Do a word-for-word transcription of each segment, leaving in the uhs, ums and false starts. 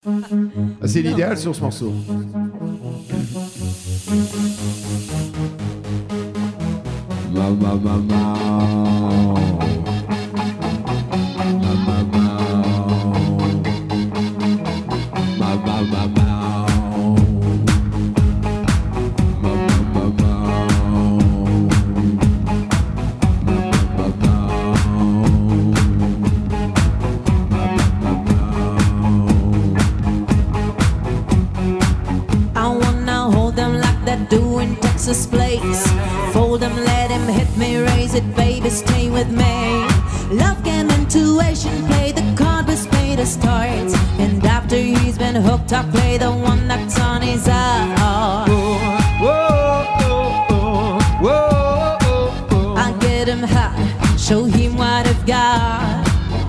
Ah, c'est l'idéal sur ce morceau. Mama, mama. Texas place. Fold him, let him hit me, raise it, baby, stay with me. Love game, intuition, play the card with spade of start. And after he's been hooked, I play the one that's on his heart. I get him hot, show him what I've got.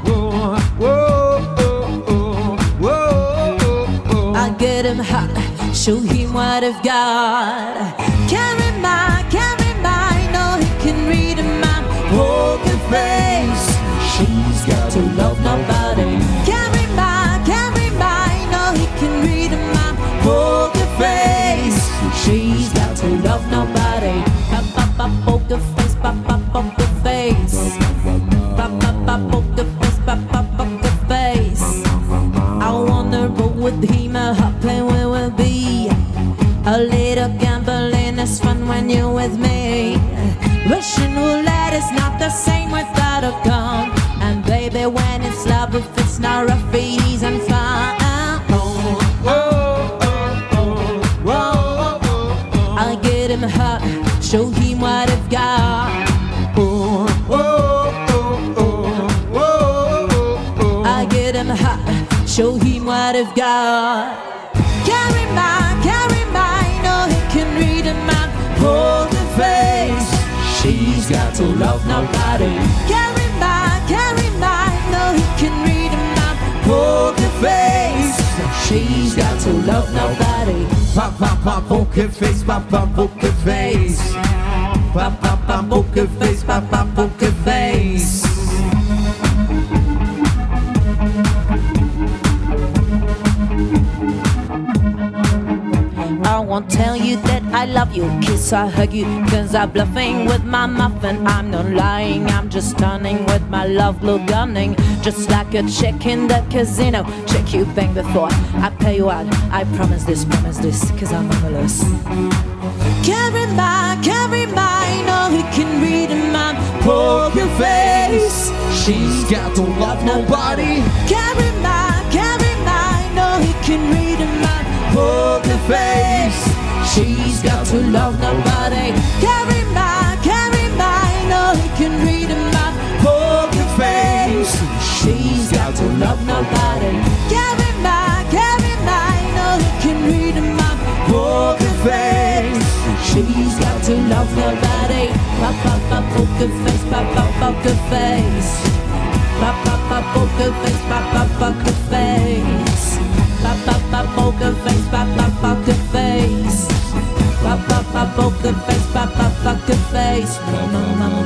I get him hot, show him what I've got. Carry my, carry my, know he can read a man poker face. She's got to love nobody. Carry my, carry my, know he can read a man poker face. She's got to love nobody. Pop, pop, pop, poker face, pop, pop, poker face. Pop, pop, pop, poker face, pop, pop, poker face. I wanna roll with him, a hot play where we'll be. A little gambling is fun when you're with me. Russian roulette is not the same without a gun. And baby, when it's love, if it's not rough, easy and fun. I get him hot, show him what I've got. I get him hot, show him what I've got. Carry my, carry my, know he can read a man poker face. She's got to love nobody. Carry my, carry my, know he can read a man poker face. She's got to love nobody. Pop, pop, pop, poker face, pop, pop, poker face. Pop, pop, pop, poker face, pop, pop, poker face. I won't tell you that I love you, kiss or hug you, cause I'm bluffing with my muffin. I'm not lying, I'm just stunning with my love glue gunning. Just like a check in the casino, check you bang before I pay you out. I promise this, promise this, cause I'm marvelous. Carry my, carry my, know he can read a man poker face. She's got to love nobody. Carry my, carry my, know he can read a man poker face. She's got to love nobody. Carry my, carry my, know he can read a man poker face. She's got to love nobody. Carry my, carry my, know he can read a man poker face. She's got to love nobody. Pop, pop, pop, poker face, pop, pop, poker face. Pop, pop, pop, poker face, pop, pop, poker face. Pop, pop, pop, poker face, pop, pop, poker face. Pop, pop, pop, poker face, pop, pop, poker face. Mama, mama.